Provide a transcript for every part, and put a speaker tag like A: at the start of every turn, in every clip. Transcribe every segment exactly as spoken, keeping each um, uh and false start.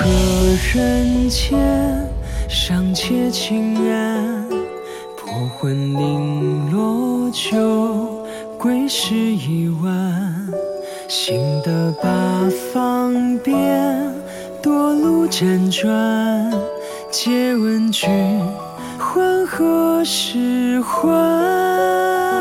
A: 可人间，尚且轻然。破魂零落酒，归时已晚。行得八方便，多路辗转。借问君，还何时还？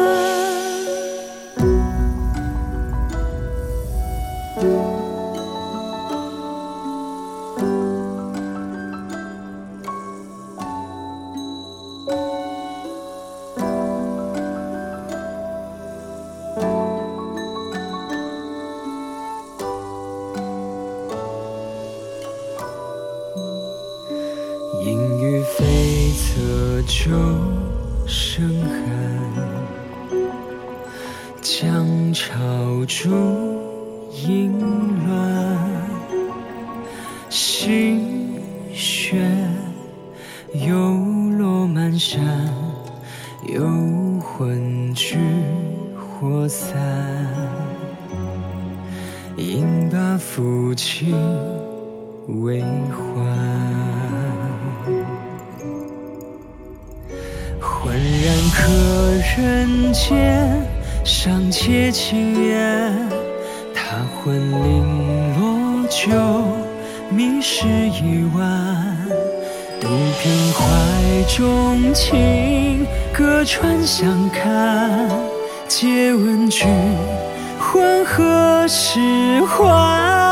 A: 阴雨悱恻旧声寒，江潮逐阴乱。心血又落满山，幽魂聚火散。应把抚琴为还。浑然可人间，尚且轻言。他魂零落酒，迷时已晚。独凭怀中情，隔川相看。借问君，还何时还？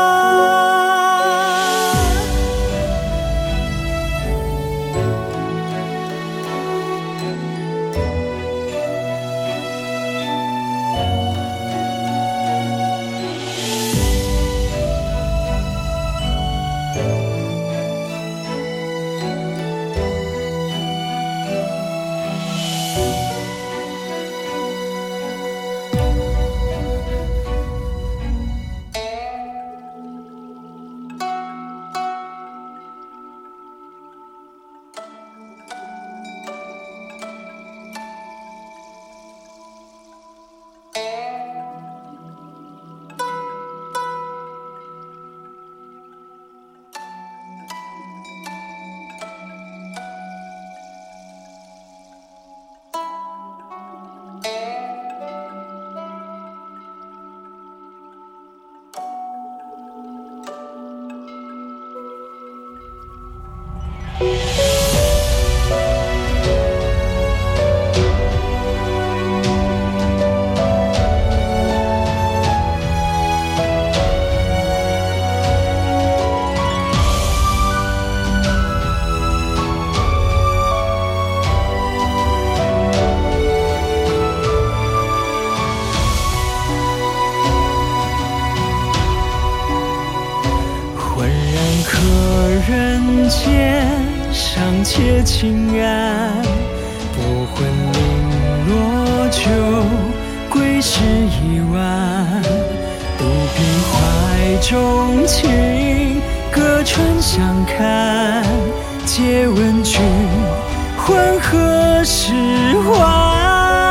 A: 可人间，尚且轻然。薄魂零落酒，归时已晚。独凭怀中情，隔川相看。借问君，还何时还？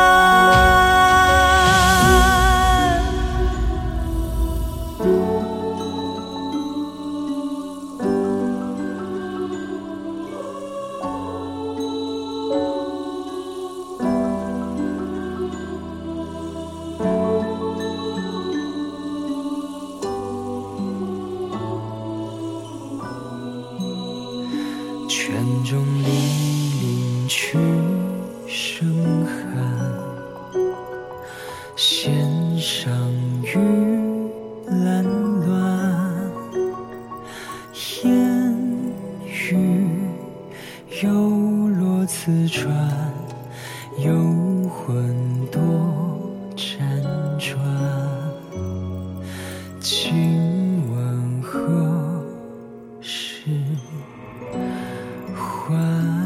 A: 泉中泠泠曲声寒，弦上玉兰乱。烟雨又落此川，幽魂多辗转。今问何时还？